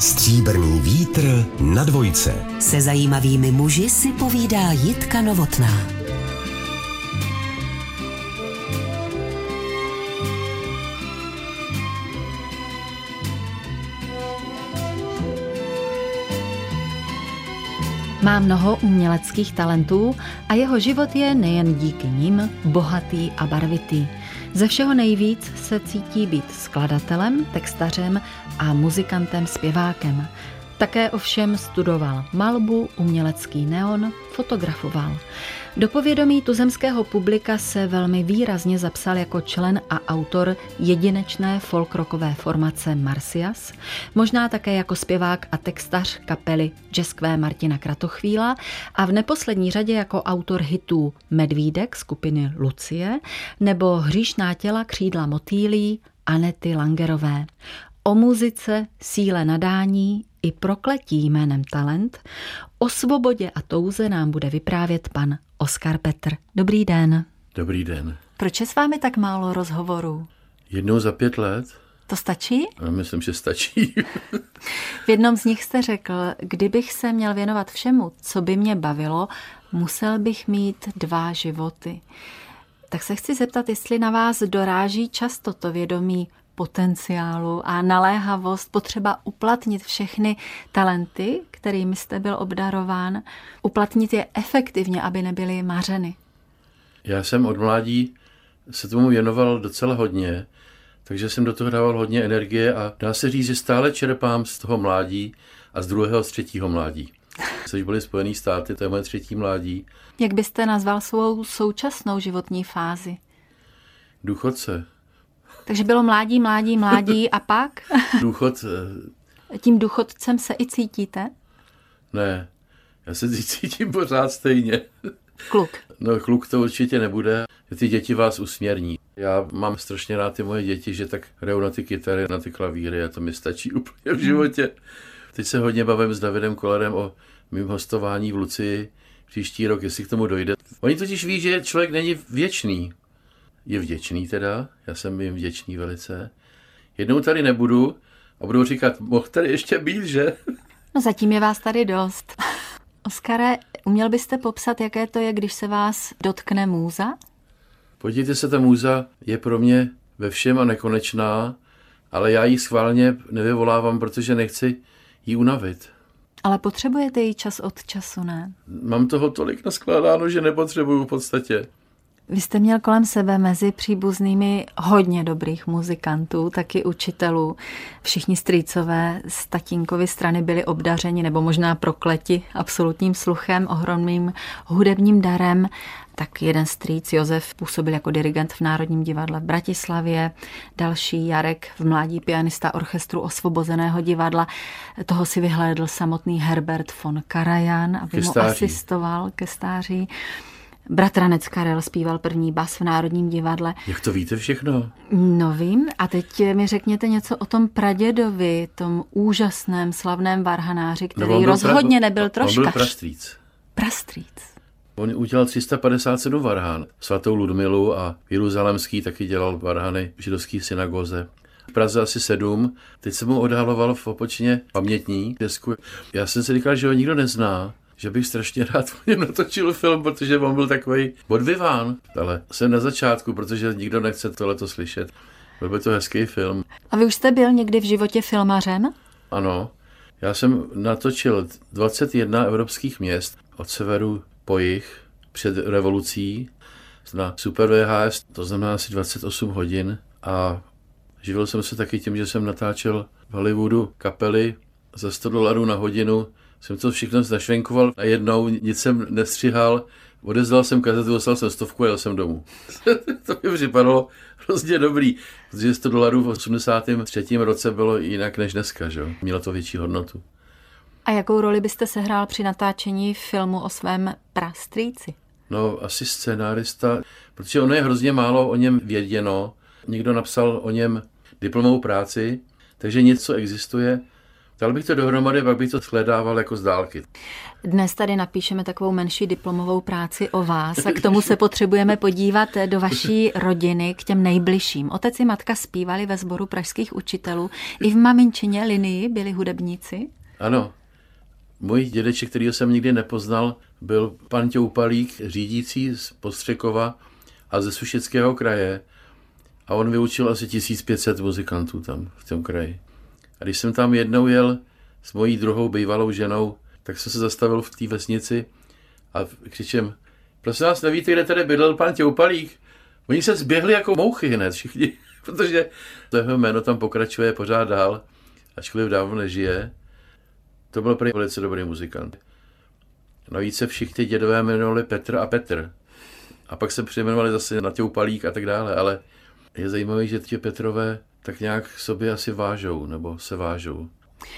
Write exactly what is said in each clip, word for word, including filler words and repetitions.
Stříbrný vítr na dvojce. Se zajímavými muži si povídá Jitka Novotná. Má mnoho uměleckých talentů a jeho život je nejen díky nim bohatý a barvitý. Ze všeho nejvíc se cítí být skladatelem, textařem a muzikantem, zpěvákem. Také ovšem studoval malbu, umělecký neon, fotografoval. Do povědomí tuzemského publika se velmi výrazně zapsal jako člen a autor jedinečné folkrockové formace Marsyas, možná také jako zpěvák a textař kapely jazzové Martina Kratochvíla a v neposlední řadě jako autor hitů Medvídek skupiny Lucie nebo Hříšná těla křídla motýlí Anety Langerové. O muzice, síle nadání i prokletí jménem talent, o svobodě a touze nám bude vyprávět pan Oskar Petr. Dobrý den. Dobrý den. Proč je s vámi tak málo rozhovorů? Jednou za pět let. To stačí? No, myslím, že stačí. V jednom z nich jste řekl, kdybych se měl věnovat všemu, co by mě bavilo, musel bych mít dva životy. Tak se chci zeptat, jestli na vás doráží často to vědomí potenciálu a naléhavost, potřeba uplatnit všechny talenty, kterými jste byl obdarován, uplatnit je efektivně, aby nebyly mařeny. Já jsem od mládí se tomu věnoval docela hodně, takže jsem do toho dával hodně energie a dá se říct, že stále čerpám z toho mládí a z druhého, z třetího mládí. Což byly Spojené státy, to je moje třetí mládí. Jak byste nazval svou současnou životní fázi? Důchodce. Takže bylo mládí, mládí, mládí a pak? Důchod. Tím důchodcem se i cítíte? Ne, já se cítím pořád stejně. Kluk. No kluk to určitě nebude, ty děti vás usměrní. Já mám strašně rád ty moje děti, že tak hrajou na ty kytary, na ty klavíry a to mi stačí úplně v životě. Teď se hodně bavím s Davidem Kollerem o mým hostování v Lucii příští rok, jestli k tomu dojde. Oni totiž ví, že člověk není věčný. Je vděčný teda, já jsem jim vděčný velice. Jednou tady nebudu a budu říkat, mohl tady ještě být, že? No zatím je vás tady dost. Oskare, uměl byste popsat, jaké to je, když se vás dotkne můza? Podívejte se, ta můza je pro mě ve všem a nekonečná, ale já ji schválně nevyvolávám, protože nechci jí unavit. Ale potřebujete ji čas od času, ne? Mám toho tolik naskládáno, že nepotřebuju v podstatě. Vy jste měl kolem sebe mezi příbuznými hodně dobrých muzikantů, taky učitelů. Všichni strýcové z tatínkovy strany byli obdařeni nebo možná prokleti absolutním sluchem, ohromným hudebním darem. Tak jeden strýc Josef působil jako dirigent v Národním divadle v Bratislavě, další Jarek v mládí pianista orchestru Osvobozeného divadla. Toho si vyhlédl samotný Herbert von Karajan, aby mu asistoval ke stáří. Bratranec Karel zpíval první bas v Národním divadle. Jak to víte všechno? No vím. A teď mi řekněte něco o tom pradědovi, tom úžasném, slavném varhanáři, který no, rozhodně pra... nebyl troškař. On byl prastrýc. Prastrýc. On udělal tři sta padesát sedm varhan. Svatou Ludmilu a Jeruzalemský taky dělal varhany v židovské synagoze. V Praze asi sedm. Teď se mu odhaloval v Opočně pamětní desku. Já jsem si říkal, že ho nikdo nezná, že bych strašně rád o něm natočil film, protože on byl takový bodviván. Ale jsem na začátku, protože nikdo nechce tohleto slyšet. Byl by to hezký film. A vy už jste byl někdy v životě filmařem? Ano. Já jsem natočil dvacet jedna evropských měst od severu po jih před revolucí na Super V H S, to znamená asi dvacet osm hodin a živil jsem se taky tím, že jsem natáčel v Hollywoodu kapely za sto dolarů na hodinu. Jsem to všechno našvenkoval a jednou nic jsem nestřihal, odezdal jsem kazetu, dostal jsem stovku a jel jsem domů. To mi připadalo hrozně dobrý, protože sto dolarů v osmdesátém třetím roce bylo jinak než dneska, že? Mělo to větší hodnotu. A jakou roli byste sehrál při natáčení filmu o svém prastrýci? No, asi scénárista, protože ono je hrozně málo o něm věděno. Někdo napsal o něm diplomovou práci, takže něco existuje. Dal bych to dohromady, pak bych to shledával jako z dálky. Dnes tady napíšeme takovou menší diplomovou práci o vás a k tomu se potřebujeme podívat do vaší rodiny, k těm nejbližším. Otec i matka zpívali ve sboru pražských učitelů. I v maminčině linii byli hudebníci? Ano. Můj dědeček, kterýho jsem nikdy nepoznal, byl pan Toupalík, řídící z Postřekova a ze Sušického kraje. A on vyučil asi tisíc pět set muzikantů tam v tom kraji. A když jsem tam jednou jel s mojí druhou bývalou ženou, tak jsem se zastavil v té vesnici a křičem, prosím vás, nevíte, kde tady bydlel pan Toupalík? Oni se zběhli jako mouchy hned všichni, protože to jeho jméno tam pokračuje pořád dál, ačkoliv dávno nežije. To byl prý velice dobrý muzikant. Navíc se všichni dědové jmenovali Petr a Petr. A pak se přejmenovali zase na Toupalík a tak dále, ale je zajímavé, že ti Petrové tak nějak sobě asi vážou, nebo se vážou.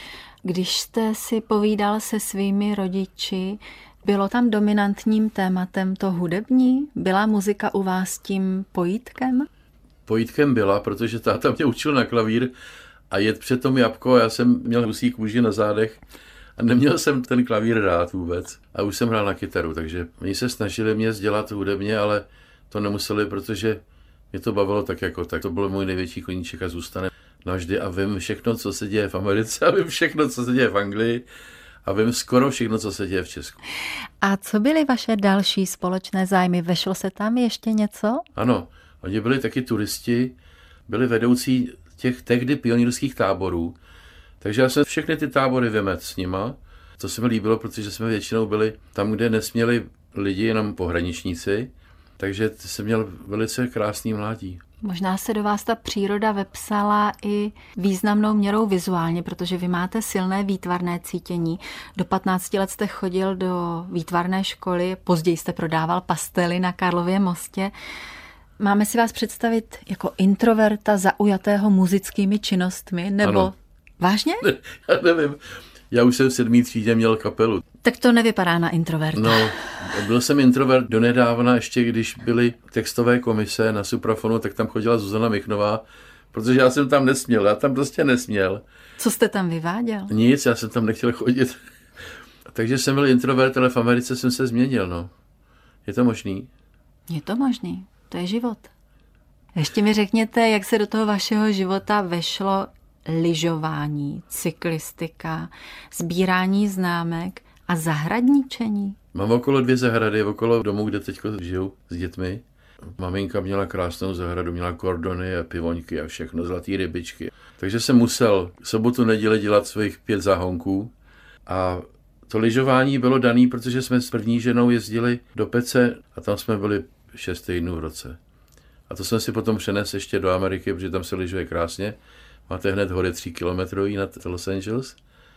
Když jste si povídal se svými rodiči, bylo tam dominantním tématem to hudební? Byla muzika u vás tím pojítkem? Pojítkem byla, protože táta mě učil na klavír a jet před tom jabko a já jsem měl husí kůži na zádech a neměl jsem ten klavír rád vůbec. A už jsem hrál na kytaru, takže oni se snažili mě dělat hudebně, ale to nemuseli, protože mě to bavilo tak jako tak. To byl můj největší koníček a zůstane navždy a vím všechno, co se děje v Americe a vím všechno, co se děje v Anglii a vím skoro všechno, co se děje v Česku. A co byly vaše další společné zájmy? Vešlo se tam ještě něco? Ano, oni byli taky turisti, byli vedoucí těch tehdy pionýrských táborů, takže já jsem všechny ty tábory vymet s nima. To se mi líbilo, protože jsme většinou byli tam, kde nesměli lidi, jenom pohraničníci, takže jsem měl velice krásný mládí. Možná se do vás ta příroda vepsala i významnou měrou vizuálně, protože vy máte silné výtvarné cítění. Do patnácti let jste chodil do výtvarné školy, později jste prodával pastely na Karlově mostě. Máme si vás představit jako introverta zaujatého muzickými činnostmi, nebo ano. Vážně? Já nevím. Já už jsem v sedmý třídě měl kapelu. Tak to nevypadá na introverta. No, byl jsem introvert donedávna, ještě když byly textové komise na Suprafonu, tak tam chodila Zuzana Michnová, protože já jsem tam nesměl, já tam prostě nesměl. Co jste tam vyváděl? Nic, já jsem tam nechtěl chodit. Takže jsem byl introvert, ale v Americe jsem se změnil, no. Je to možný? Je to možný, to je život. Ještě mi řekněte, jak se do toho vašeho života vešlo lyžování, cyklistika, sbírání známek a zahradničení. Mám okolo dvě zahrady, okolo domu, kde teď žiju s dětmi. Maminka měla krásnou zahradu, měla kordony a pivoňky a všechno, zlatý rybičky. Takže jsem musel sobotu, neděli dělat svých pět záhonků. A to lyžování bylo daný, protože jsme s první ženou jezdili do Pece a tam jsme byli šest týdnů v roce. A to jsem si potom přenesl ještě do Ameriky, protože tam se lyžuje krásně. Máte hned hory tři kilometrový nad Los Angeles.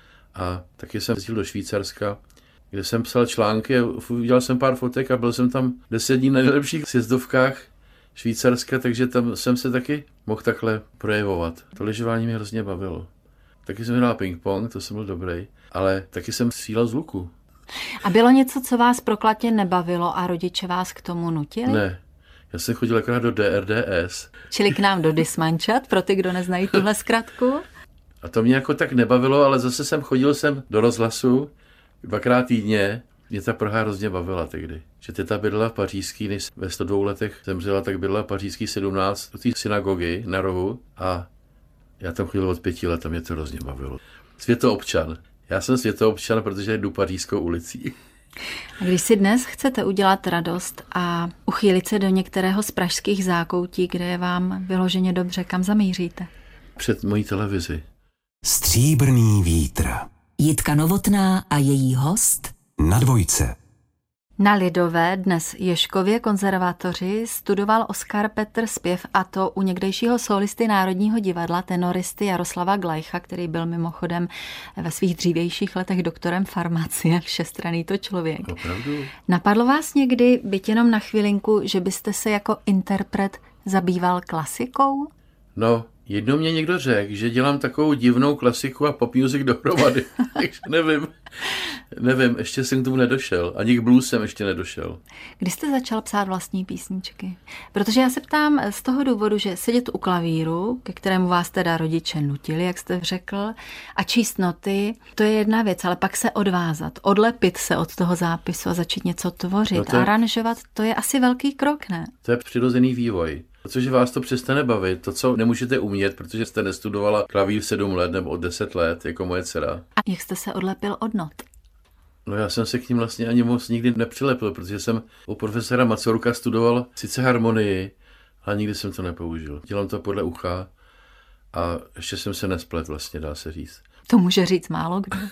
A taky jsem jezdil do Švýcarska, kde jsem psal články, udělal jsem pár fotek a byl jsem tam deset dní na nejlepších sjezdovkách Švýcarska, takže tam jsem se taky mohl takhle projevovat. To lyžování mě hrozně bavilo. Taky jsem hrál ping-pong, to jsem byl dobrý, ale taky jsem střílel z luku. A bylo něco, co vás proklatně nebavilo a rodiče vás k tomu nutili? Ne. Já jsem chodil akorát do D R D S. Čili k nám do Dismančat, pro ty, kdo neznají tuhle zkratku. A to mě jako tak nebavilo, ale zase jsem chodil jsem do rozhlasu dvakrát týdně. Mě ta Praha hrozně bavila tehdy. Že teta bydlela v pařížský, než ve sto dvou letech zemřela, tak bydlela v pařížský sedmnáct do té synagogy na rohu a já tam chodil od pěti let a mě to hrozně bavilo. Světoobčan. Já jsem světoobčan, protože jdu pařížskou ulicí. A když si dnes chcete udělat radost a uchýlit se do některého z pražských zákoutí, kde je vám vyloženě dobře, kam zamíříte? Před mojí televizi. Stříbrný vítr. Jitka Novotná a její host Na dvojce. Na Lidové, dnes Ježkově konzervatoři, studoval Oskar Petr zpěv, a to u někdejšího solisty Národního divadla, tenoristy Jaroslava Glajcha, který byl mimochodem ve svých dřívějších letech doktorem farmacie, všestranný to člověk. Opravdu? Napadlo vás někdy, byť jenom na chvilinku, že byste se jako interpret zabýval klasikou? No, jednou mě někdo řekl, že dělám takovou divnou klasiku a pop music dohromady, takže nevím. Nevím, ještě jsem k tomu nedošel. Ani k blues jsem ještě nedošel. Kdy jste začal psát vlastní písničky? Protože já se ptám z toho důvodu, že sedět u klavíru, ke kterému vás teda rodiče nutili, jak jste řekl, a číst noty, to je jedna věc, ale pak se odvázat, odlepit se od toho zápisu a začít něco tvořit, no to je, aranžovat, to je asi velký krok, ne? To je přirozený vývoj. Protože vás to přestane bavit, to, co nemůžete umět, protože jste nestudovala klavír sedm let nebo od deset let, jako moje dcera. A jak jste se odlepil od not? No já jsem se k ním vlastně ani moc nikdy nepřilepil, protože jsem u profesora Macoruka studoval sice harmonii, ale nikdy jsem to nepoužil. Dělám to podle ucha a ještě jsem se nesplet vlastně, dá se říct. To může říct málo kdo.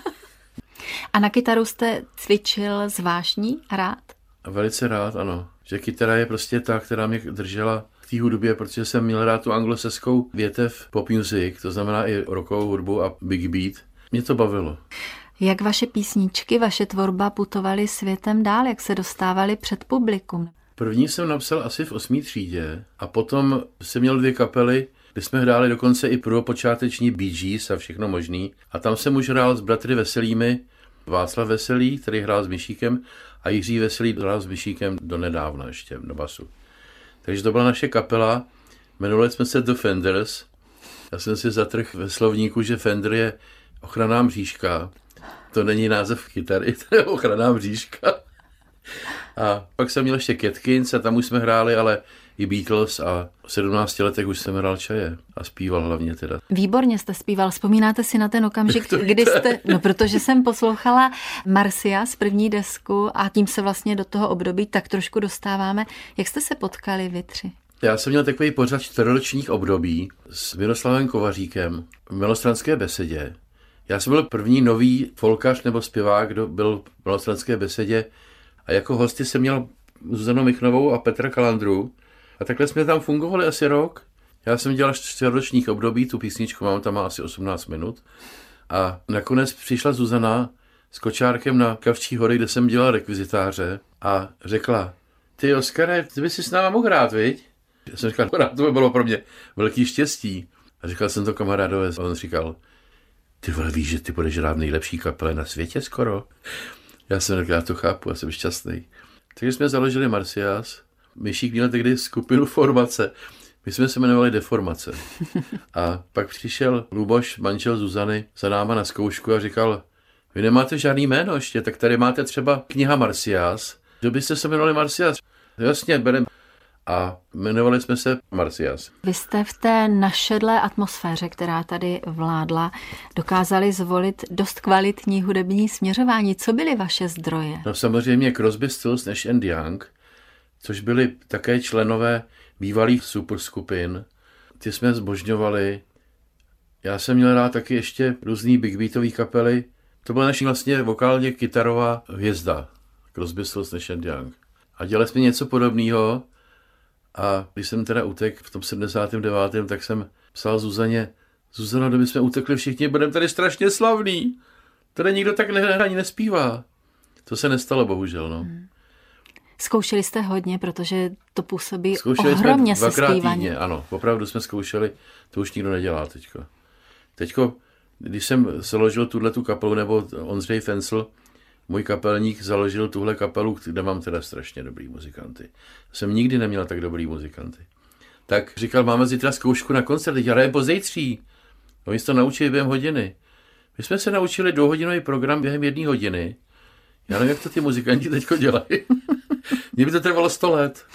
A na kytaru jste cvičil zvláštní rád? Velice rád, ano. Že kytara je prostě ta, která mě držela v té hudbě, protože jsem měl rád tu anglosaskou větev pop music, to znamená i rockovou hudbu a big beat. Mě to bavilo. Jak vaše písničky, vaše tvorba putovaly světem dál, jak se dostávaly před publikum? První jsem napsal asi v osmé třídě a potom jsem měl dvě kapely, kde jsme hráli dokonce i prvopočáteční Bee Gees a všechno možný. A tam jsem už hrál s bratry Veselými, Václav Veselý, který hrál s Myšíkem, a Jiří Veselý hrál s Myšíkem do nedávna ještě do basu. Takže to byla naše kapela, jmenovali jsme se The Fenders. Já jsem si zatrhl ve slovníku, že Fender je ochranná mřížka. To není název kytary, to je ochranná mřížka. A pak jsem měl ještě Catkins a tam už jsme hráli, ale i Beatles a v sedmnácti letech už jsem hrál čaje a zpíval hlavně teda. Výborně jste zpíval. Vzpomínáte si na ten okamžik, kdy jste, no protože jsem poslouchala Marcia z první desku a tím se vlastně do toho období tak trošku dostáváme. Jak jste se potkali vy tři? Já jsem měl takový pořad čtyřročních období s Miroslavem Kovaříkem v Malostranské besedě. Já jsem byl první nový folkař nebo zpěvák, kdo byl v Malostranské besedě a jako hosty jsem měl Zuzanu Michnovou a Petra Kalandru a takhle jsme tam fungovali asi rok. Já jsem dělal čtyřročních období, tu písničku mám, tam má asi osmnáct minut a nakonec přišla Zuzana s kočárkem na Kavčí hory, kde jsem dělal rekvizitáře a řekla: ty Oskare, ty by si s náma mohl hrát, viď? Já jsem říkal, to by bylo pro mě velký štěstí. A říkal jsem to kamarádovi a on říkal: ty vole, víš, že ty budeš hrát nejlepší kapele na světě skoro? Já jsem říkal, já to chápu, já jsem šťastný. Takže jsme založili Marcias. Myšík měl tehdy skupinu Formace. My jsme se jmenovali Deformace. A pak přišel Luboš, manžel Zuzany, za náma na zkoušku a říkal: vy nemáte žádný jméno ještě, tak tady máte třeba kniha Marcias. Kdo byste se jmenovali Marcias? Jasně, berem. A jmenovali jsme se Marcias. Vy jste v té našedlé atmosféře, která tady vládla, dokázali zvolit dost kvalitní hudební směřování. Co byly vaše zdroje? No samozřejmě Crosby, Stills, Nash and Young, což byli také členové bývalých superskupin. Ty jsme zbožňovali. Já jsem měl rád taky ještě různý big beatový kapely. To byla naše vlastně vokálně kytarová hvězda. Crosby, Stills, Nash and Young. A dělali jsme něco podobného. A když jsem teda utek v tom sedmdesátém devátém, tak jsem psal Zuzaně: Zuzano, kdyby jsme utekli všichni, budeme tady strašně slavný. Tady nikdo tak ne, ani nespívá. To se nestalo, bohužel. No. Hmm. Zkoušeli jste hodně, protože to působí zkoušeli ohromně jsme se zpívaní. Týdně, ano, opravdu jsme zkoušeli, to už nikdo nedělá teďko. Teďko, když jsem založil tuhletu kapelu, nebo Ondřej Fencl, můj kapelník, založil tuhle kapelu, kde mám teda strašně dobrý muzikanty. Jsem nikdy neměl tak dobrý muzikanty. Tak říkal, máme zítra zkoušku na koncert, já hrajeme pozejtří. Oni se to naučili během hodiny. My jsme se naučili dvouhodinový program během jedné hodiny. Já nevím, jak to ty muzikanti teďko dělají. Mně by to trvalo sto let.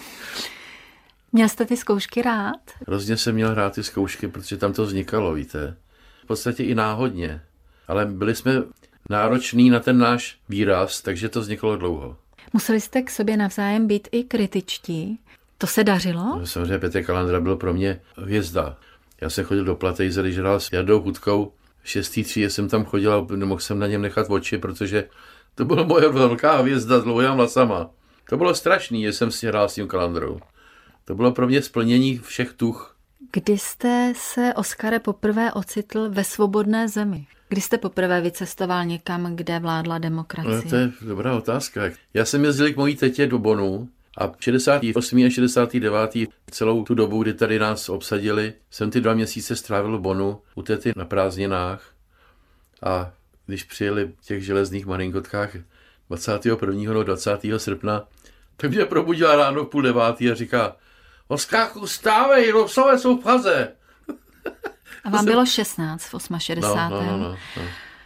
Měl jste ty zkoušky rád? Hrozně jsem měl rád ty zkoušky, protože tam to vznikalo, víte. V podstatě i náhodně. Ale byli jsme náročný na ten náš výraz, takže to vzniklo dlouho. Museli jste k sobě navzájem být i kritičtí? To se dařilo? No, samozřejmě Petr Kalandra byl pro mě hvězda. Já jsem chodil do Platejze, když hrál s Jardou Hudkou. V šestý třídě jsem tam chodil a nemohl jsem na něm nechat oči, protože to byla moje velká hvězda s dlouhým vlasama. To bylo strašný, že jsem si hrál s tím Kalandrou. To bylo pro mě splnění všech tuch. Kdy jste se, Oskare, poprvé ocitl ve svobodné zemi? Kdy jste poprvé vycestoval někam, kde vládla demokracie? No, to je dobrá otázka. Já jsem jezdil k mojí tetě do Bonu a v šedesátém osmém a šedesátém devátém celou tu dobu, kdy tady nás obsadili, jsem ty dva měsíce strávil v Bonu u tety na prázdninách. A když přijeli v těch železných malinkotkách dvacátého prvního nebo dvacátého srpna, tak mě probudila ráno v půl devátý a říká: Oskáku, stávej, Rusové jsou v Praze. A vám bylo šestnáct v šedesátém osmém. No, no, no, no.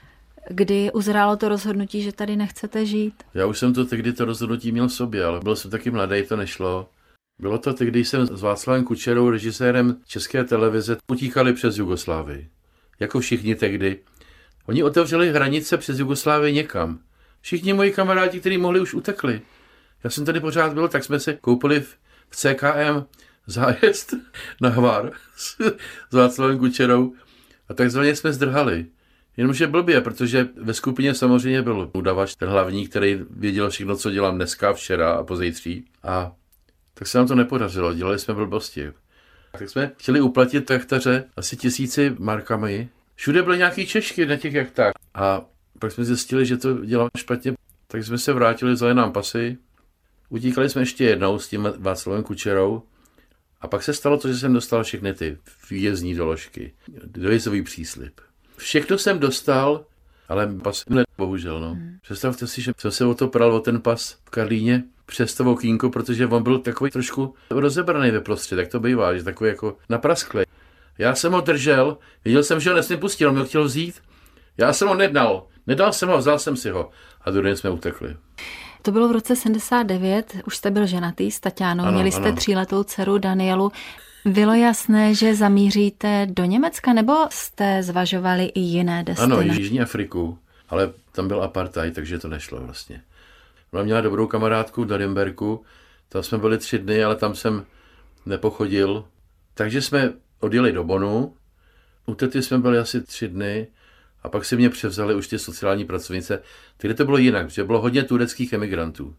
Kdy uzrálo to rozhodnutí, že tady nechcete žít? Já už jsem to tehdy to rozhodnutí měl v sobě, ale byl jsem taky mladý, to nešlo. Bylo to tehdy, když jsem s Václavem Kučerou, režisérem České televize, utíkali přes Jugoslávii. Jako všichni tehdy. Oni otevřeli hranice přes Jugoslávii někam. Všichni moji kamarádi, kteří mohli, už utekli. Já jsem tady pořád byl, tak jsme si koupili v C K M zájezd na Hvar s Václavem Kučerou a takzvaně jsme zdrhali. Jenomže blbě, protože ve skupině samozřejmě byl udavač, ten hlavní, který věděl všechno, co dělám dneska, včera a pozítří. A tak se nám to nepodařilo, dělali jsme blbosti. Tak jsme chtěli uplatit jachtaře asi tisíci markami. Všude byly nějaký Češky na těch jachtách. A pak jsme zjistili, že to dělám špatně. Tak jsme se vrátili, vzali nám pasy. Utíkali jsme ještě jednou s tím Václavem Kučerou. A pak se stalo to, že jsem dostal všechny ty výjezdní doložky. Dojezdový příslib. Všechno jsem dostal, ale pas ne, bohužel, no. Hmm. Představte si, že jsem se o to pral o ten pas v Karlíně přes to okýnko, protože on byl takový trošku rozebraný ve prostřed, tak to bývá, že takový jako naprasklý. Já jsem ho držel, viděl jsem, že ho nesmím pustit, on mě ho chtěl vzít. Já jsem ho nedal, nedal jsem ho, vzal jsem si ho a druhý den jsme utekli. To bylo v roce sedmdesát devět, už jste byl ženatý s Taťánou, ano, měli jste ano. tříletou dceru Danielu. Bylo jasné, že zamíříte do Německa, nebo jste zvažovali i jiné destinace? Ano, Jižní Afriku, ale tam byl apartheid, takže to nešlo vlastně. Ona měla dobrou kamarádku v Norimberku, tam jsme byli tři dny, ale tam jsem nepochodil. Takže jsme odjeli do Bonu, u tety jsme byli asi tři dny a pak si mě převzali už ty sociální pracovnice. Tehdy to bylo jinak, protože bylo hodně tureckých emigrantů.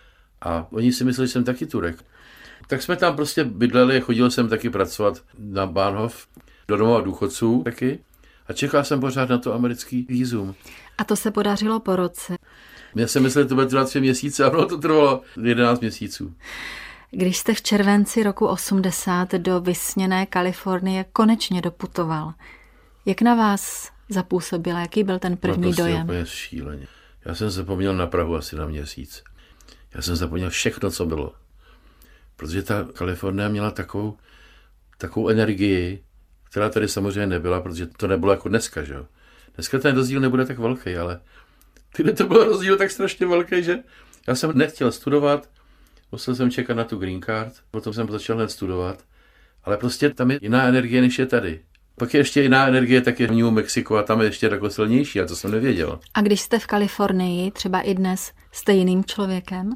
A oni si mysleli, že jsem taky Turek. Tak jsme tam prostě bydleli, chodil jsem taky pracovat na Bahnhof, do domova důchodců taky a čekal jsem pořád na to americký vízum. A to se podařilo po roce. Já jsem myslel, že to bude trvat tři měsíce a ono to trvalo jedenáct měsíců. Když jste v červenci roku osmdesát do vysněné Kalifornie konečně doputoval, jak na vás zapůsobila, jaký byl ten první no, prostě dojem? Úplně šíleně. Já jsem zapomněl na Prahu asi na měsíc. Já jsem zapomněl všechno, co bylo. Protože ta Kalifornie měla takovou, takovou energii, která tady samozřejmě nebyla, protože to nebylo jako dneska, že jo. Dneska ten rozdíl nebude tak velký, ale tyhle to byl rozdíl tak strašně velký, že já jsem nechtěl studovat, musel jsem čekat na tu green card, potom jsem začal hned studovat, ale prostě tam je jiná energie, než je tady. Pak je ještě jiná energie, tak je v New Mexico a tam je ještě jako silnější a to jsem nevěděl. A když jste v Kalifornii, třeba i dnes, jste jiným člověkem?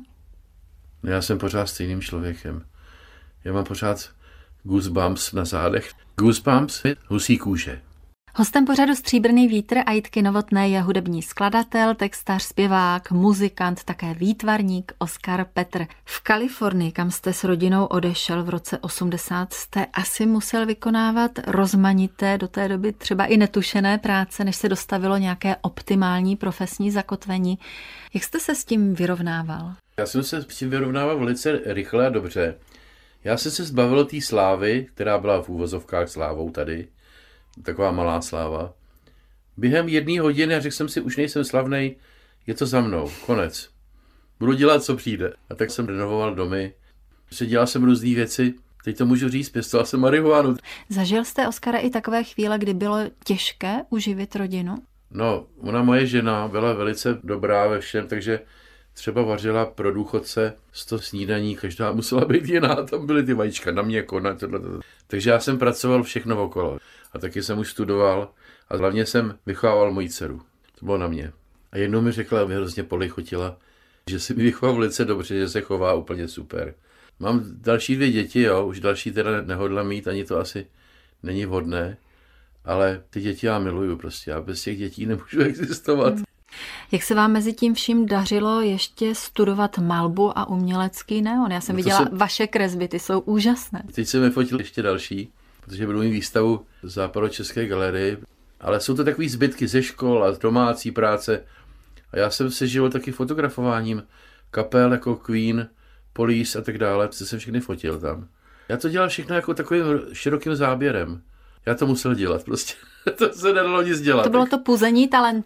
Já jsem pořád stejným člověkem. Já mám pořád goosebumps na zádech. Goosebumps je husí kůže. Hostem pořadu Stříbrný vítr a Jitky Novotné je hudební skladatel, textař, zpěvák, muzikant, také výtvarník Oskar Petr. V Kalifornii, kam jste s rodinou odešel v roce osmdesát, jste asi musel vykonávat rozmanité, do té doby třeba i netušené práce, než se dostavilo nějaké optimální profesní zakotvení. Jak jste se s tím vyrovnával? Já jsem se s tím vyrovnával velice rychle a dobře. Já jsem se zbavil té slávy, která byla v úvozovkách slávou tady, taková malá sláva. Během jedné hodiny řekl jsem si, už nejsem slavnej, je to za mnou, konec. Budu dělat, co přijde. A tak jsem renovoval domy, dělal jsem různé věci, teď to můžu říct, pěstoval jsem marihuanu. Zažil jste, Oskare, i takové chvíle, kdy bylo těžké uživit rodinu? No, ona moje žena byla velice dobrá ve všem, takže třeba vařila pro důchodce sto snídaní, každá musela být jiná, tam byly ty vajíčka na měko, na tohle. Takže já jsem pracoval všechno okolo a taky jsem už studoval a hlavně jsem vychovával moji dceru. To bylo na mě. A jednou mi řekla, mě hrozně polichotila, že si mi vychoval velice dobře, že se chová úplně super. Mám další dvě děti, jo, už další teda nehodlám mít, ani to asi není vhodné, ale ty děti já miluju prostě, já bez těch dětí nemůžu existovat. Hmm. Jak se vám mezi tím vším dařilo ještě studovat malbu a umělecký neon? Já jsem no viděla jsem... vaše kresby, ty jsou úžasné. Teď jsem vyfotil ještě další, protože budu mít výstavu v Západočeské galerii, ale jsou to takové zbytky ze škol a domácí práce. A já jsem se žil taky fotografováním kapel jako Queen, Police a tak dále, protože jsem všechny fotil tam. Já to dělal všechno jako takovým širokým záběrem. Já to musel dělat prostě. To se nedalo nic dělat. To bylo to puzení talentu?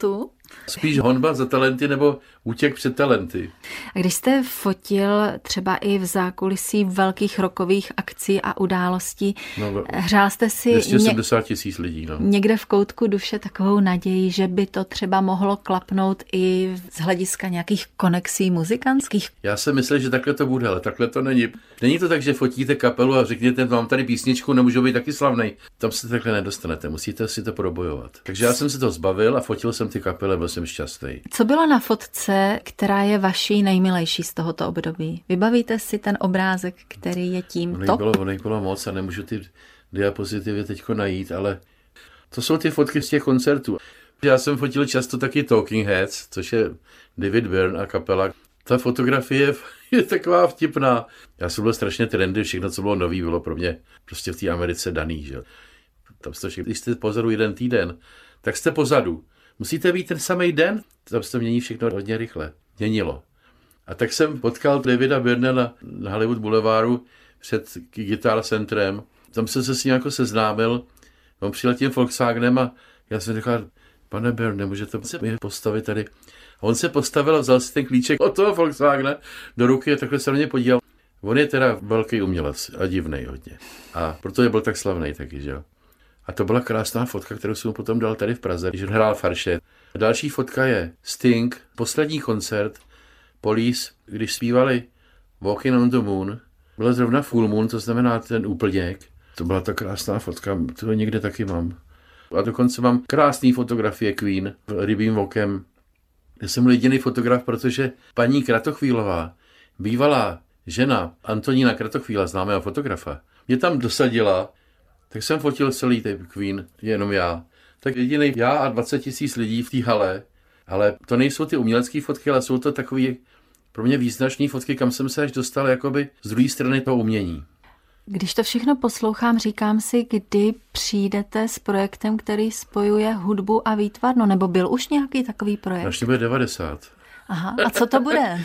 Spíš honba za talenty nebo útěk před talenty. A když jste fotil třeba i v zákulisí velkých rockových akcí a událostí, no, hřál jste si dvě stě sedmdesát tisíc lidí, no. někde v koutku duše takovou naději, že by to třeba mohlo klapnout i z hlediska nějakých konexí muzikantských? Já jsem myslel, že takhle to bude, ale takhle to není. Není to tak, že fotíte kapelu a řekněte, mám tady písničku, nemůžu být taky slavnej. Tam se takhle nedostanete, musíte si to probojovat. Takže já jsem se to zbavil a fotil jsem ty kapely, byl jsem šťastný. Co bylo na fotce, která je vaší nejmilejší z tohoto období? Vybavíte si ten obrázek, který je tím ono top? Bylo, ono bylo moc a nemůžu ty diapozitivy teďko najít, ale to jsou ty fotky z těch koncertů. Já jsem fotil často taky Talking Heads, což je David Byrne a kapela. Ta fotografie je taková vtipná. Já jsem byl strašně trendy, všechno, co bylo nový, bylo pro mě prostě v té Americe daný. Že? Tam jste všichni, když jste pozadu jeden týden, tak jste pozadu. Musíte být ten samý den, tam se to mění všechno hodně rychle. Měnilo. A tak jsem potkal Davida Byrna na, na Hollywood Boulevardu před Guitar Centrem. Tam jsem se s ním jako seznámil. On přijel tím Volkswagenem a já jsem říkal, pane Byrne, nemůžete se mi postavit tady. A on se postavil a vzal si ten klíček od toho Volkswagena do ruky a takhle se na mě podíval. On je teda velký umělec a divnej hodně. A proto je byl tak slavný taky, že jo. A to byla krásná fotka, kterou jsem mu potom dal tady v Praze, když hrál farše. Další fotka je Sting, poslední koncert, Police, když zpívali Walking on the Moon. Byla zrovna full moon, to znamená ten úplněk. To byla ta krásná fotka, to někde taky mám. A dokonce mám krásný fotografie Queen rybím okem. Já jsem jediný fotograf, protože paní Kratochvílová, bývalá žena Antonína Kratochvíla, známého fotografa, mě tam dosadila, tak jsem fotil celý ten Queen, jenom já. Tak jediný já a dvacet tisíc lidí v té hale, ale to nejsou ty umělecké fotky, ale jsou to takový pro mě význačné fotky, kam jsem se až dostal jakoby z druhé strany toho umění. Když to všechno poslouchám, říkám si, kdy přijdete s projektem, který spojuje hudbu a výtvarno, nebo byl už nějaký takový projekt? Až bude devadesát. Aha, a co to bude?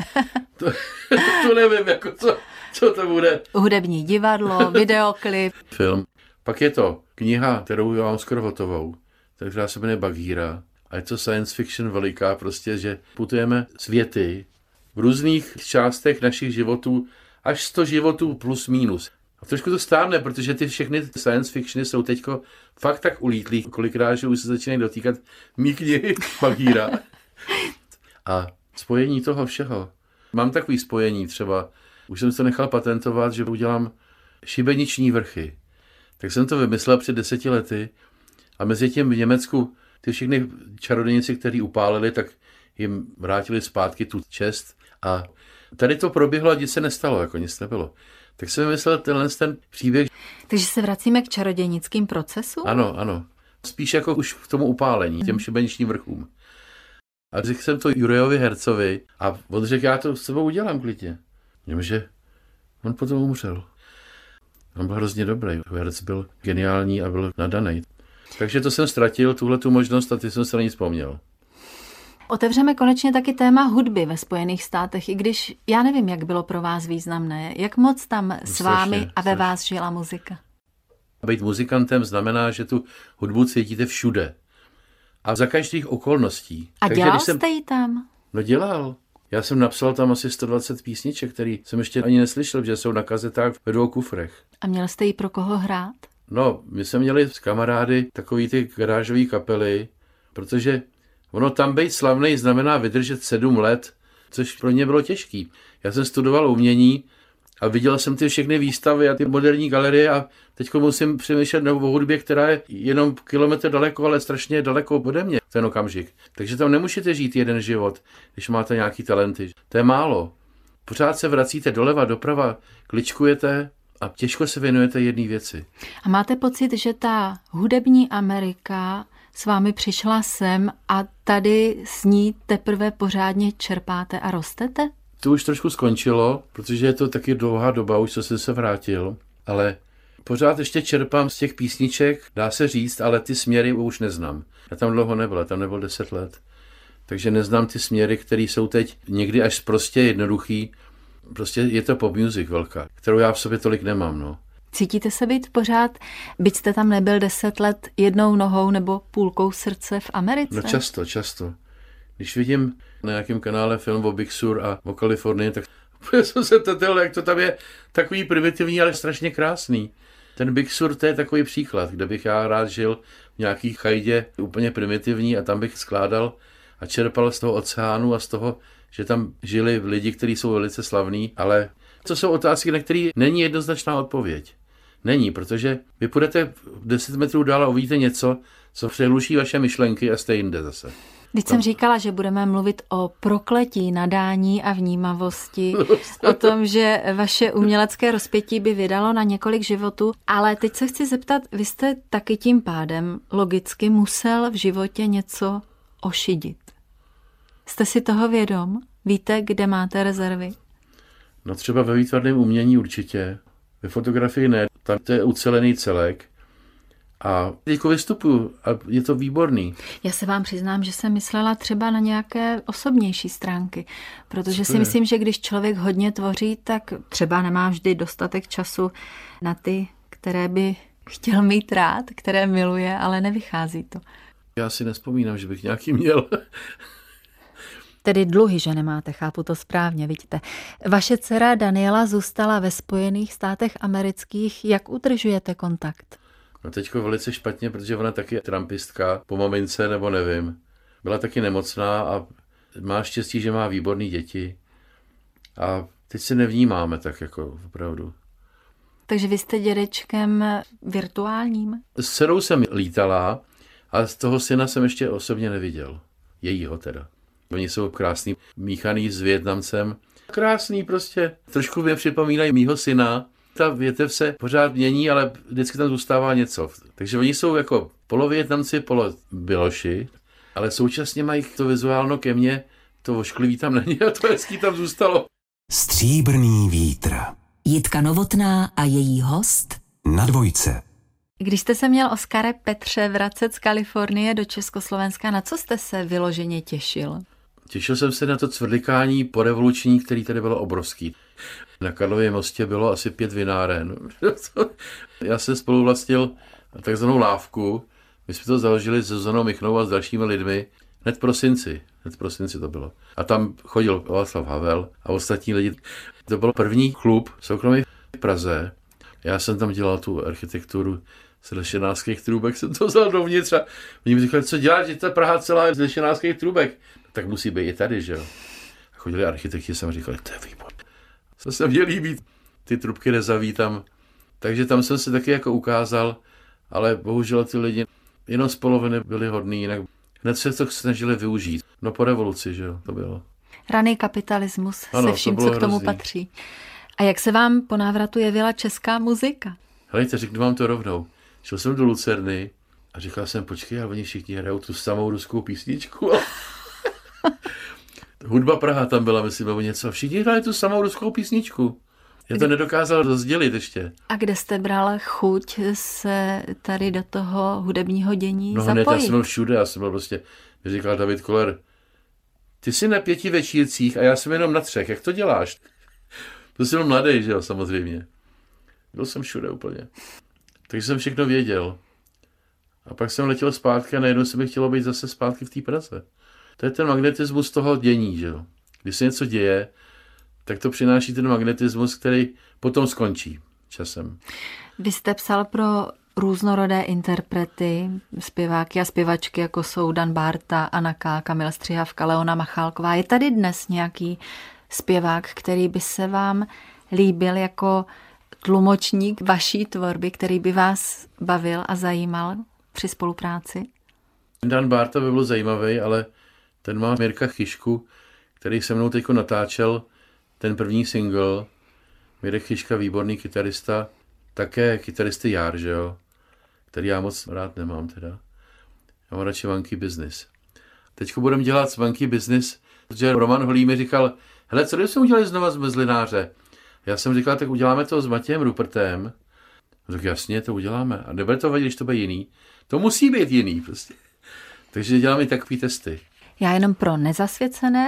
to, to nevím, jako co, co to bude. Hudební divadlo, videoklip. Film. Pak je to kniha, kterou já mám skoro hotovou, která se jmenuje Bagheera. A je to science fiction veliká, prostě, že putujeme světy v různých částech našich životů, až sto životů plus minus. A trošku to stárne, protože ty všechny science fictiony jsou teďko fakt tak ulítlý, kolikrát, že už se začínají dotýkat mý knihy Bagheera. A spojení toho všeho. Mám takový spojení třeba, už jsem to nechal patentovat, že udělám šibeniční vrchy. Tak jsem to vymyslel před deseti lety a mezi tím v Německu ty všechny čarodějnici, kteří upálili, tak jim vrátili zpátky tu čest. A tady to proběhlo a nic se nestalo, jako nic nebylo. Tak jsem vymyslel tenhle ten příběh. Takže se vracíme k čarodějnickým procesům? Ano, ano. Spíš jako už k tomu upálení, těm šibeničním vrchům. A řekl jsem to Jurajovi Hercovi a on řekl, já to s sebou udělám klidně. Jenomže on potom umřel. On byl hrozně dobrý. Herc byl geniální a byl nadaný. Takže to jsem ztratil, tuhle tu možnost a ty jsem se na nic vzpomněl. Otevřeme konečně taky téma hudby ve Spojených státech, i když já nevím, jak bylo pro vás významné. Jak moc tam s vámi strašně, a ve strašně. vás žila muzika? Být muzikantem znamená, že tu hudbu cítíte všude. A za každých okolností. A Takže, dělal jsem... jste ji tam? No dělal. Já jsem napsal tam asi sto dvacet písniček, které jsem ještě ani neslyšel, že jsou na kazetách ve dvou kufrech. A měl jste ji pro koho hrát? No, my jsme měli s kamarády takový ty garážové kapely, protože ono tam být slavnej znamená vydržet sedm let, což pro mě bylo těžký. Já jsem studoval umění a viděl jsem ty všechny výstavy a ty moderní galerie a teď musím přemýšlet o hudbě, která je jenom kilometr daleko, ale strašně daleko ode mě ten okamžik. Takže tam nemůžete žít jeden život, když máte nějaký talenty. To je málo. Pořád se vracíte doleva, doprava, kličkujete a těžko se věnujete jedné věci. A máte pocit, že ta hudební Amerika s vámi přišla sem a tady s ní teprve pořádně čerpáte a rostete? To už trošku skončilo, protože je to taky dlouhá doba, už co jsem se vrátil, ale pořád ještě čerpám z těch písniček, dá se říct, ale ty směry už neznám. Já tam dlouho nebyl, tam nebyl deset let, takže neznám ty směry, které jsou teď někdy až prostě jednoduchý. Prostě je to pop music velká, kterou já v sobě tolik nemám, no. Cítíte se být pořád, byť jste tam nebyl deset let, jednou nohou nebo půlkou srdce v Americe? No často, často. Když vidím na nějakém kanále film o Big Sur a o Kalifornii, tak jsem se tetel, jak to tam je takový primitivní, ale strašně krásný. Ten Big Sur, to je takový příklad, kde bych já rád žil v nějaký chajdě úplně primitivní a tam bych skládal a čerpal z toho oceánu a z toho, že tam žili lidi, kteří jsou velice slavní, ale to jsou otázky, na které není jednoznačná odpověď. Není, protože vy půjdete deset metrů dál a uvidíte něco, co přehluší vaše myšlenky a jste jinde zase. Když jsem říkala, že budeme mluvit o prokletí, nadání a vnímavosti, o tom, že vaše umělecké rozpětí by vydalo na několik životů, ale teď se chci zeptat, vy jste taky tím pádem logicky musel v životě něco ošidit. Jste si toho vědom? Víte, kde máte rezervy? No třeba ve výtvarném umění určitě, ve fotografii ne, tam to je ucelený celek. A jako vystupuju a je to výborný. Já se vám přiznám, že jsem myslela třeba na nějaké osobnější stránky, protože si myslím, že když člověk hodně tvoří, tak třeba nemá vždy dostatek času na ty, které by chtěl mít rád, které miluje, ale nevychází to. Já si nevzpomínám, že bych nějaký měl. Tedy dluhy, že nemáte, chápu to správně, vidíte. Vaše dcera Daniela zůstala ve Spojených státech amerických. Jak udržujete kontakt? No teďko velice špatně, protože ona taky je trumpistka, po mamince nebo nevím. Byla taky nemocná a má štěstí, že má výborný děti. A teď se nevnímáme tak jako opravdu. Takže vy jste dědečkem virtuálním? S dcerou jsem lítala a z toho syna jsem ještě osobně neviděl. Jejího teda. Oni jsou krásný, míchaný s Vietnamcem. Krásný prostě. Trošku mě připomínají mýho syna. Ta větev se pořád mění, ale vždycky tam zůstává něco. Takže oni jsou jako polovietnamci, polobyloši, ale současně mají to vizuálno ke mně, to ošklivý tam není a to hezký tam zůstalo. Stříbrný vítr. Jitka Novotná a její host Na dvojce. Když jste se měl, Oskare Petře, vracet z Kalifornie do Československa, na co jste se vyloženě těšil? Těšil jsem se na to cvrlikání porevoluční, který tady bylo obrovský. Na Karlově mostě bylo asi pět vináren. Já jsem spoluvlastnil takzvanou lávku. My jsme to založili s Zuzanou Michnou a s dalšími lidmi. Hned v prosinci. Hned v prosinci to bylo. A tam chodil Václav Havel a ostatní lidi. To byl první klub soukromý v Praze. Já jsem tam dělal tu architekturu z lešenářských trůbek. Jsem to vzal dovnitř a oni mi říkali, co děláš, že ta Praha celá je z lešenářských trůbek. Tak musí být i tady, že jo. A chodili architekti, jsem říkal, to je výborné. Co se mně líbí, ty trubky rezaví tam. Takže tam jsem se taky jako ukázal, ale bohužel ty lidi jenom z poloviny byli hodní, jinak hned se to snažili využít. No po revoluci, že jo, to bylo. Raný kapitalismus Ano, se vším, to co k tomu hrozný. patří. A jak se vám po návratu jevila česká muzika? Helejte, řeknu vám to rovnou. Šel jsem do Lucerny a říkal jsem, počkej, ale oni všichni hrajou tu samou ruskou písničku. Hudba Praha tam byla, myslím, nebo něco. Všichni hráli tu samou ruskou písničku. Já to nedokázal rozdělit ještě. A kde jste bral chuť se tady do toho hudebního dění No zapojit? hned, já jsem byl všude, já jsem byl prostě, mi říkal David Koller, ty jsi na pěti večírcích a já jsem jenom na třech, jak to děláš? To jsem byl mladý, že jo, samozřejmě. Byl jsem všude úplně. Takže jsem všechno věděl. A pak jsem letěl zpátky a najednou se mi chtělo být zase zpátky v té Praze. To je ten magnetismus toho dění, že jo. Když se něco děje, tak to přináší ten magnetismus, který potom skončí časem. Vy jste psal pro různorodé interprety, zpěváky a zpěvačky, jako jsou Dan Bárta, Anna K., Kamil Střihavka, Leona Machálková. Je tady dnes nějaký zpěvák, který by se vám líbil jako tlumočník vaší tvorby, který by vás bavil a zajímal při spolupráci? Dan Bárta by byl zajímavý, ale ten má Mirka Chyšku, který se mnou teď natáčel ten první single. Mirek Chyška, výborný kytarista, také kytaristy Jar, že jo, který já moc rád nemám teda. Já mám radši Monkey Business. Teďko budeme dělat Monkey Business, protože Roman Holý mi říkal, hele, co jsme udělali znova z Mezlináře? Já jsem říkal, tak uděláme to s Matějem Rupertem. Tak jasně, to uděláme. A nebude to vadit, když to bude jiný. To musí být jiný prostě. Takže děláme takový testy. Já jenom pro nezasvěcené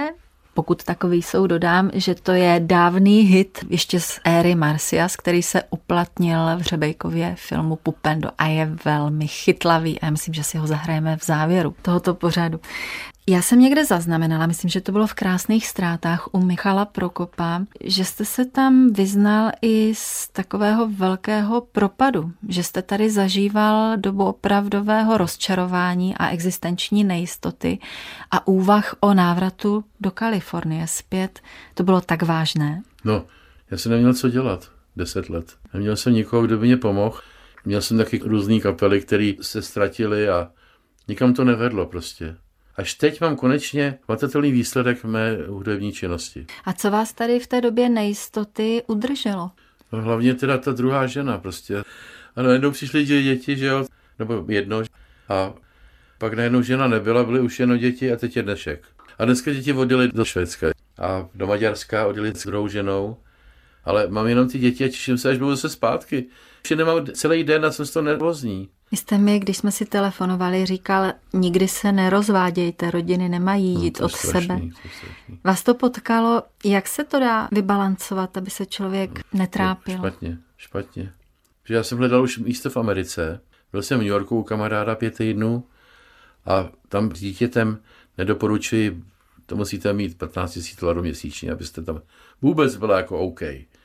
Pokud takový jsou, dodám, že to je dávný hit ještě z éry Marsyas, který se uplatnil v Řebejkově filmu Pupendo a je velmi chytlavý a já myslím, že si ho zahrajeme v závěru tohoto pořadu. Já jsem někde zaznamenala, myslím, že to bylo v Krásných ztrátách u Michala Prokopa, že jste se tam vyznal i z takového velkého propadu, že jste tady zažíval dobu opravdového rozčarování a existenční nejistoty a úvah o návratu do Kalifornie zpět. To bylo tak vážné? No, já jsem neměl co dělat deset let. Neměl jsem nikoho, kdo by mě pomohl. Měl jsem taky různý kapely, které se ztratily a nikam to nevedlo prostě. Až teď mám konečně hmatatelný výsledek mé hudební činnosti. A co vás tady v té době nejistoty udrželo? No, hlavně teda ta druhá žena prostě. A najednou přišly děti, že jo, nebo jedno. A pak najednou žena nebyla, byly už jenom děti a teď je dnešek. A dneska děti odjeli do Švédska a do Maďarska odjeli s druhou ženou. Ale mám jenom ty děti a těším se, až budu zase zpátky. Už nemám celý den a jsem z toho nervózní. Vy jste mi, když jsme si telefonovali, říkal, nikdy se nerozvádějte, rodiny nemají jít no, od strašný, sebe. To Vás to potkalo, jak se to dá vybalancovat, aby se člověk no, netrápil? Špatně, špatně. Protože já jsem hledal už místo v Americe, byl jsem v New Yorku u kamaráda pět týdnů a tam s dítětem nedoporučuji, to musíte mít patnáct tisíc dolarů měsíčně, abyste tam vůbec byla jako OK.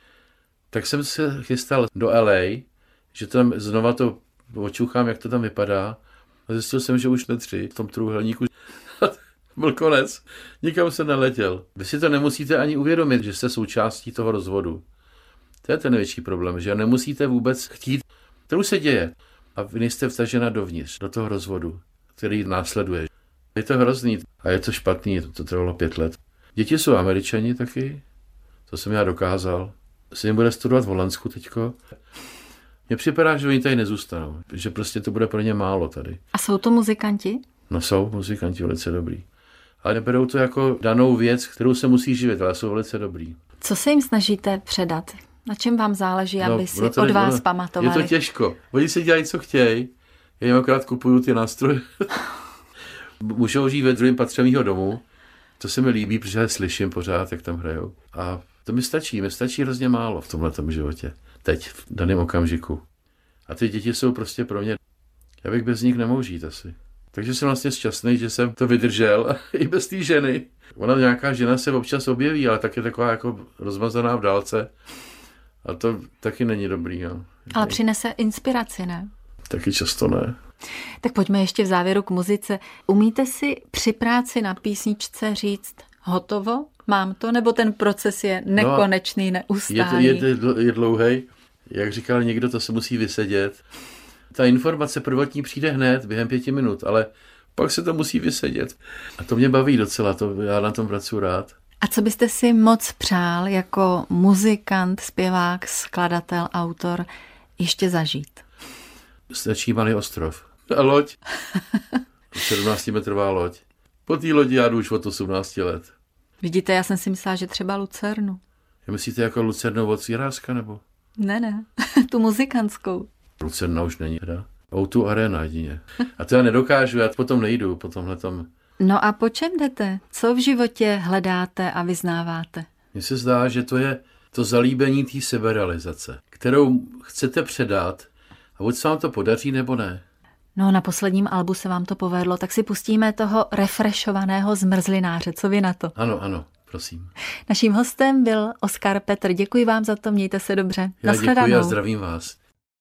Tak jsem se chystal do L A, že tam znova to očuchám, jak to tam vypadá. A zjistil jsem, že už netři v tom trůhelníku. Byl konec. Nikam se neletěl. Vy si to nemusíte ani uvědomit, že jste součástí toho rozvodu. To je ten největší problém, že nemusíte vůbec chtít. To už se děje. A vy nejste vtažena dovnitř, do toho rozvodu, který následuje. Je to hrozný a je to špatný, to trvalo pět let. Děti jsou Američani taky, to jsem já dokázal. Syn bude studovat v Holandsku teďko. Mně připadá, že oni tady nezůstanou, že prostě to bude pro ně málo tady. A jsou to muzikanti? No jsou muzikanti velice dobrý. Ale neberou to jako danou věc, kterou se musí živit, ale jsou velice dobrý. Co se jim snažíte předat? Na čem vám záleží, aby no, si od tady, vás ono, pamatovali? Je to těžko. Oni si dělají, co chtějí. Já jim akorát kupuju ty nástroje. Můžou žít ve druhém patře mýho domu. To se mi líbí, protože slyším pořád, jak tam hrajou. A to mi stačí. Mi stačí hrozně málo v tomhletom životě. Teď, v daném okamžiku. A ty děti jsou prostě pro mě... Já bych bez nich nemohl žít asi. Takže jsem vlastně šťastný, že jsem to vydržel i bez té ženy. Ona nějaká žena se občas objeví, ale tak je taková jako rozmazaná v dálce. A to taky není dobrý. No. Ale přinese inspiraci, ne? Taky často ne. Tak pojďme ještě v závěru k muzice. Umíte si při práci na písničce říct hotovo? Mám to? Nebo ten proces je nekonečný, no, neustálý? Je, je, je dlouhej. Jak říkal někdo, to se musí vysedět. Ta informace prvotní přijde hned, během pěti minut, ale pak se to musí vysedět. A to mě baví docela, to já na tom pracuji rád. A co byste si moc přál jako muzikant, zpěvák, skladatel, autor ještě zažít? Stačí malý ostrov. A loď. sedmnáctimetrová loď. Po té lodi já jdu už od osmnácti let. Vidíte, já jsem si myslela, že třeba Lucernu. Myslíte jako Lucernou od Jiráska, nebo? Ne, ne, tu muzikantskou. Lucerna už není hra. O dva Arena jedině. A to já nedokážu, já potom nejdu po tomhletom. No a po čem jdete? Co v životě hledáte a vyznáváte? Mně se zdá, že to je to zalíbení té seberealizace, kterou chcete předat a buď se vám to podaří, nebo ne. No na posledním albu se vám to povedlo, tak si pustíme toho refreshovaného zmrzlináře. Co vy na to? Ano, ano, prosím. Naším hostem byl Oskar Petr. Děkuji vám za to, mějte se dobře. Já děkuji a zdravím vás.